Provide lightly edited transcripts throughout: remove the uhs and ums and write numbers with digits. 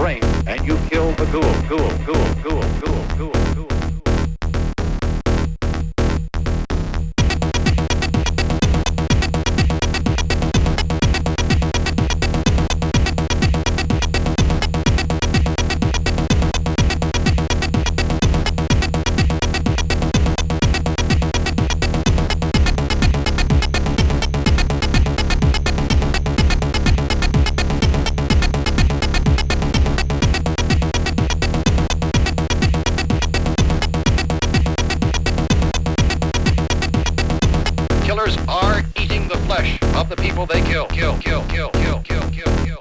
brain, and you kill the ghoul, ghoul, ghoul, ghoul, ghoul, ghoul, ghoul. Killers are eating the flesh of the people they kill. Kill, kill, kill, kill, kill, kill, kill.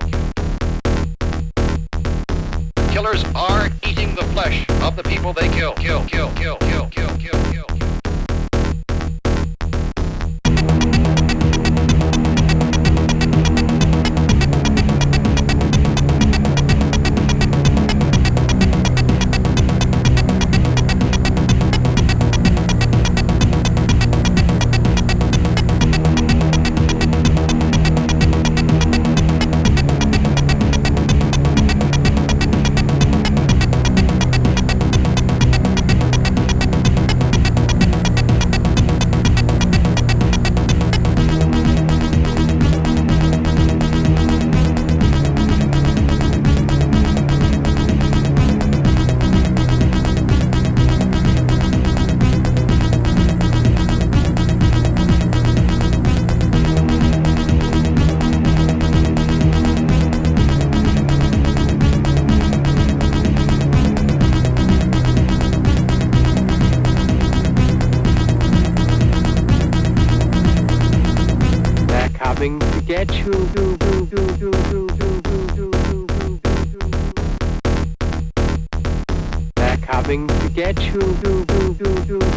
Killers are eating the flesh of the people they kill. Kill, kill, kill, kill, kill, kill, kill. Coming to get you. They're coming to get you.